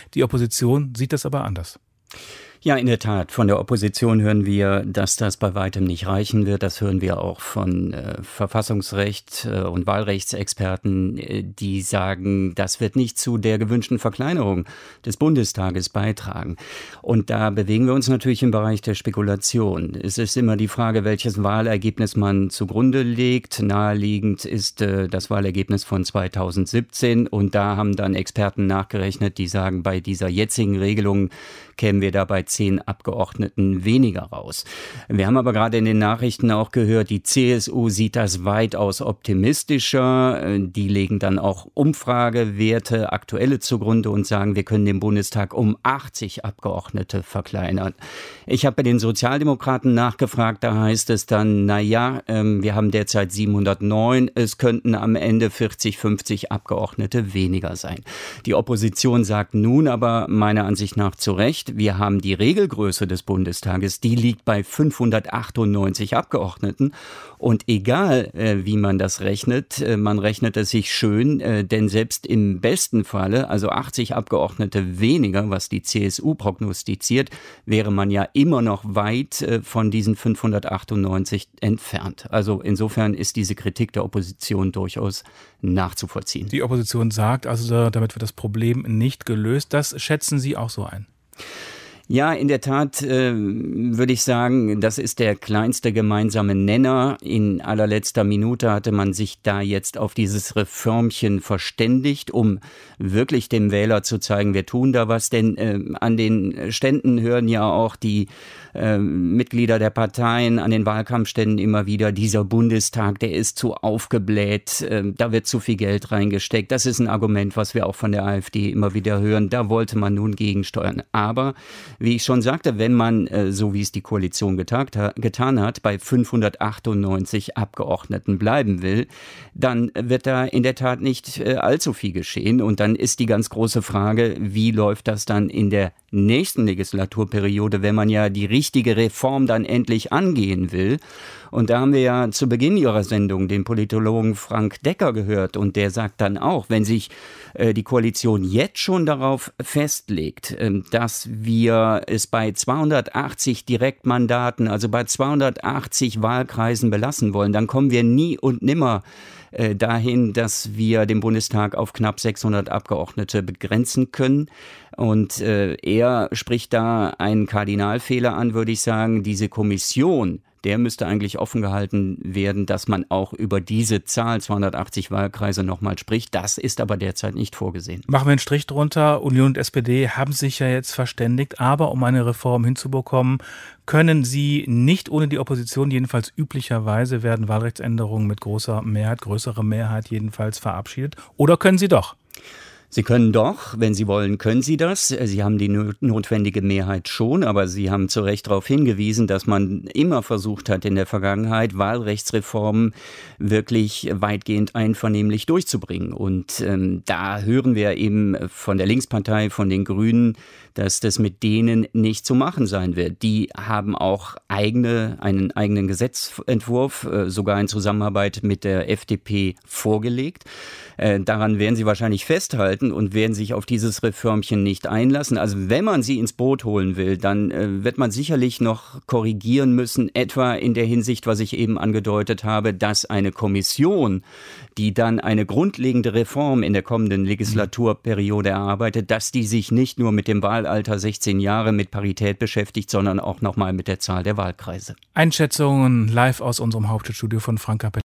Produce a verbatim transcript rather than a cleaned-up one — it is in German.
Die Opposition sieht das aber anders. Ja, in der Tat. Von der Opposition hören wir, dass das bei weitem nicht reichen wird. Das hören wir auch von äh, Verfassungsrecht äh, und Wahlrechtsexperten, äh, die sagen, das wird nicht zu der gewünschten Verkleinerung des Bundestages beitragen. Und da bewegen wir uns natürlich im Bereich der Spekulation. Es ist immer die Frage, welches Wahlergebnis man zugrunde legt. Naheliegend ist äh, das Wahlergebnis von zweitausendsiebzehn. Und da haben dann Experten nachgerechnet, die sagen, bei dieser jetzigen Regelung kämen wir dabei zehn Abgeordneten weniger raus. Wir haben aber gerade in den Nachrichten auch gehört, die C S U sieht das weitaus optimistischer. Die legen dann auch Umfragewerte, aktuelle zugrunde und sagen, wir können den Bundestag um achtzig Abgeordnete verkleinern. Ich habe bei den Sozialdemokraten nachgefragt, da heißt es dann, na ja, wir haben derzeit siebenhundertneun, es könnten am Ende vierzig, fünfzig Abgeordnete weniger sein. Die Opposition sagt nun aber meiner Ansicht nach zu Recht, wir haben die Regelgröße des Bundestages, die liegt bei fünfhundertachtundneunzig Abgeordneten. Und egal, äh, wie man das rechnet, äh, man rechnet es sich schön, äh, denn selbst im besten Falle, also achtzig Abgeordnete weniger, was die C S U prognostiziert, wäre man ja immer noch weit äh, von diesen fünfhundertachtundneunzig entfernt. Also insofern ist diese Kritik der Opposition durchaus nachzuvollziehen. Die Opposition sagt also, damit wird das Problem nicht gelöst. Das schätzen Sie auch so ein? Ja, in der Tat äh, würde ich sagen, das ist der kleinste gemeinsame Nenner. In allerletzter Minute hatte man sich da jetzt auf dieses Reformchen verständigt, um wirklich dem Wähler zu zeigen, wir tun da was. Denn äh, an den Ständen hören ja auch die äh, Mitglieder der Parteien, an den Wahlkampfständen immer wieder, dieser Bundestag, der ist zu aufgebläht, äh, da wird zu viel Geld reingesteckt. Das ist ein Argument, was wir auch von der AfD immer wieder hören. Da wollte man nun gegensteuern. Aber wie ich schon sagte, wenn man, äh, so wie es die Koalition getagt, ha, getan hat, bei fünfhundertachtundneunzig Abgeordneten bleiben will, dann wird da in der Tat nicht äh, allzu viel geschehen. Und dann ist die ganz große Frage, wie läuft das dann in der nächsten Legislaturperiode, wenn man ja die richtige Reform dann endlich angehen will. Und da haben wir ja zu Beginn Ihrer Sendung den Politologen Frank Decker gehört und der sagt dann auch, wenn sich äh, die Koalition jetzt schon darauf festlegt, äh, dass wir es bei zweihundertachtzig Direktmandaten, also bei zweihundertachtzig Wahlkreisen belassen wollen, dann kommen wir nie und nimmer äh, dahin, dass wir den Bundestag auf knapp sechshundert Abgeordnete begrenzen können. Und äh, er spricht da einen Kardinalfehler an, würde ich sagen, diese Kommission, der müsste eigentlich offen gehalten werden, dass man auch über diese Zahl, zweihundertachtzig Wahlkreise, nochmal spricht. Das ist aber derzeit nicht vorgesehen. Machen wir einen Strich drunter. Union und S P D haben sich ja jetzt verständigt, aber um eine Reform hinzubekommen, können sie nicht ohne die Opposition, jedenfalls üblicherweise werden Wahlrechtsänderungen mit großer Mehrheit, größerer Mehrheit jedenfalls verabschiedet. Oder können sie doch? Sie können doch, wenn Sie wollen, können Sie das. Sie haben die notwendige Mehrheit schon, aber Sie haben zu Recht darauf hingewiesen, dass man immer versucht hat in der Vergangenheit, Wahlrechtsreformen wirklich weitgehend einvernehmlich durchzubringen. Und ähm, da hören wir eben von der Linkspartei, von den Grünen, dass das mit denen nicht zu machen sein wird. Die haben auch eigene, einen eigenen Gesetzentwurf, äh, sogar in Zusammenarbeit mit der F D P vorgelegt. Äh, daran werden sie wahrscheinlich festhalten und werden sich auf dieses Reformchen nicht einlassen. Also wenn man sie ins Boot holen will, dann äh, wird man sicherlich noch korrigieren müssen, etwa in der Hinsicht, was ich eben angedeutet habe, dass eine Kommission, die dann eine grundlegende Reform in der kommenden Legislaturperiode erarbeitet, dass die sich nicht nur mit dem Wahlalter sechzehn Jahre mit Parität beschäftigt, sondern auch nochmal mit der Zahl der Wahlkreise. Einschätzungen live aus unserem Hauptstadtstudio von Franka Petrowski.